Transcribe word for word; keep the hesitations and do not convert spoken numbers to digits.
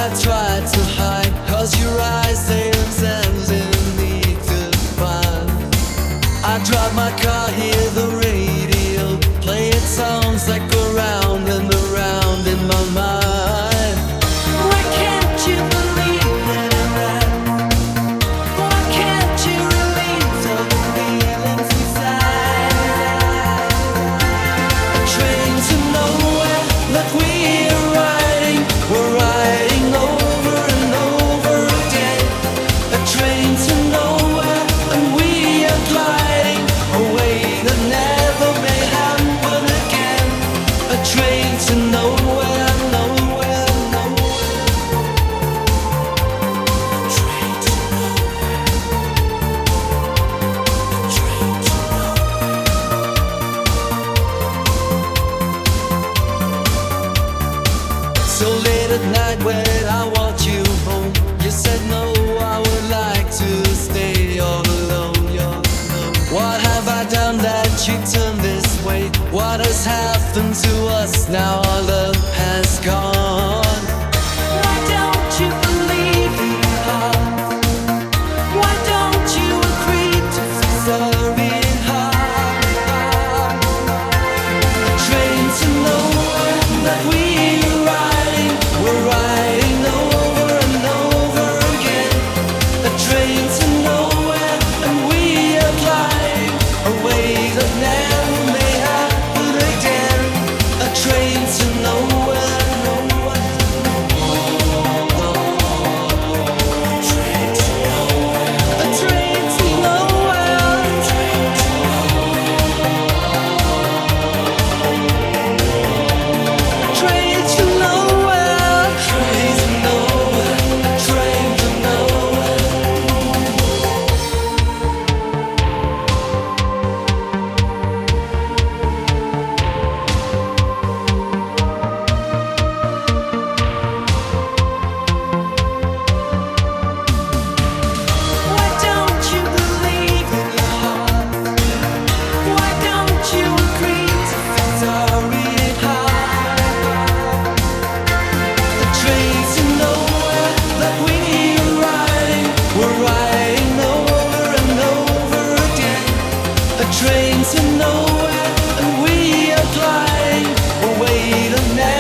I tried to hide, cause your eyes they intended me to find. I drive my car, hear the radio, playing songs that go round and around in my mind. Why can't you believe in that? Why can't you release all the feelings inside? A train to nowhere that we're riding, we're riding over and over again. A train to nowhere and we are gliding a way that never may happen again. A train to nowhere, nowhere, nowhere. A train to nowhere. A train to nowhere. So late at night when I want you home, you said no, I would like to stay all alone. You're alone. What have I done that you turned this way? What has happened to us now? Our love has gone. Why don't you believe in your heart? Why don't you agree to say sorry in heart? A train to nowhere that we're riding, we're riding over and over again. A train to nowhere and we are gliding a way that never may happen again. A train to nowhere, nowhere, nowhere. A train to nowhere. A train to nowhere. A train to nowhere. A train to nowhere. A train to nowhere. A train to nowhere. Why don't you believe in your heart? Why don't you agree to say sorry in heart? A train to nowhere that we're riding, we're riding over and over again. A train to nowhere and we are gliding a way that never